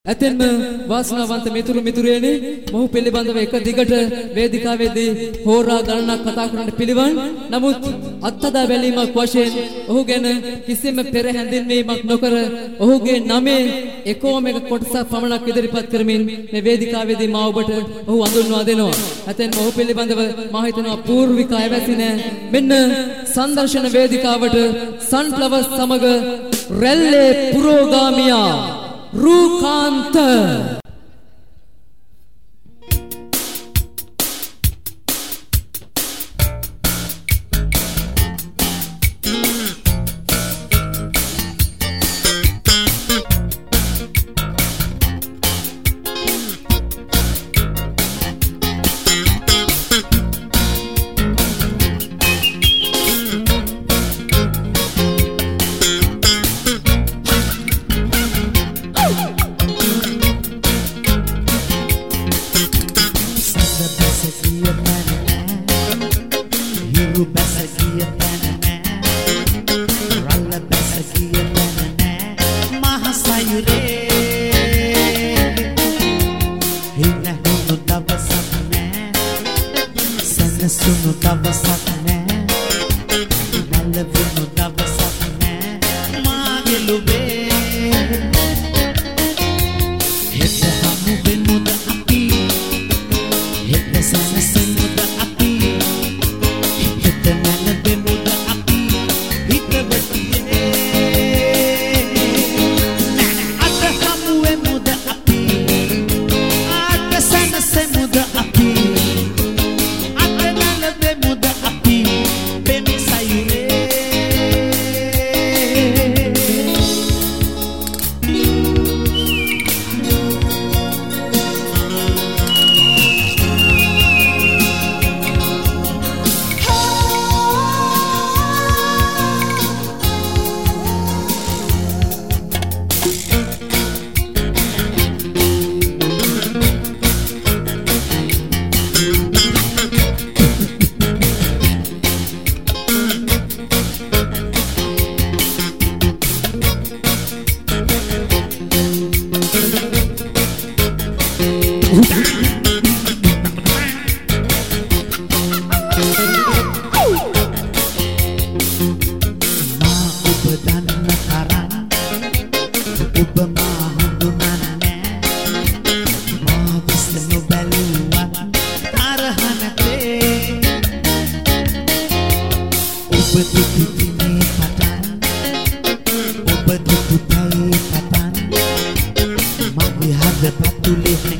ඇතෙන්ම වාසනාවන්ත මිතුරු මිතුරියනි මොහු පිළිබඳව එක දිගට වේදිකාවේදී හෝරා ගණනක් කතා කරන්න පිළිවන්. නමුත් අත්හදා බැලීමක් වශයෙන් ඔහු ගැන කිසිම පෙර හැඳින්වීමක් නොකර ඔහුගේ නමේ එකෝම එක කොටසක් පමණක් ඉදිරිපත් කරමින් මේ වේදිකාවේදී මා ඔබට ඔහු හඳුන්වා දෙනවා. ඇතෙන්ම ඔහු පිළිබඳව මා හිතනවා පූර්වික අයවැසි නෑ. මෙන්න සංදර්ශන වේදිකාවට සන්ෆ්ලවර්ස් සමග රැල්ලේ පුරෝගාමියා Rukant. Mami hada patule